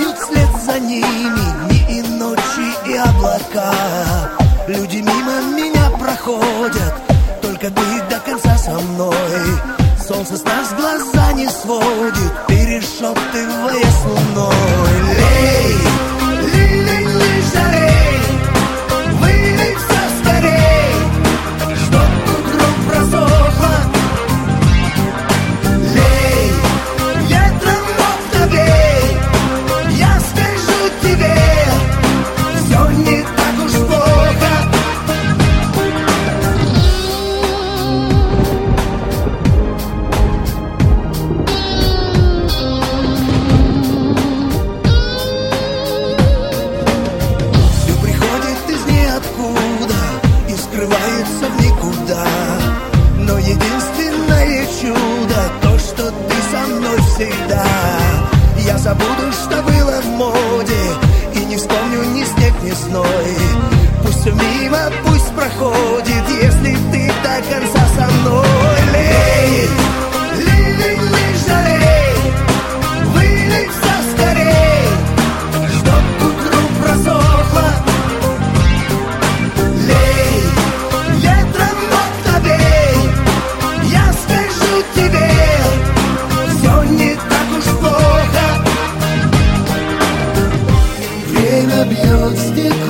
оставляют след за ними дни и ночи и облака. Люди мимо меня проходят, только ты до конца со мной. Солнце с нас глаза не сводит, перешептывая с луной. Лей, лей, жарей, вылей все скорей, чтоб утром просохло. Лей, ветром в окна бей, я скажу тебе, все не так уж плохо. Все приходит из ниоткуда и скрывается в никуда. Но единственное чудо то, что ты со мной всегда. Я забуду, что было в моде, и не вспомню ни снег, ни зной. Пусть все мимо, пусть проходит, если ты до конца со мной. Лей, лей, лей, лей, жарей, вылей все скорей, чтоб утром просохло. Лей, ветром в окна бей, я скажу тебе, все не так уж плохо. Время бьет стекло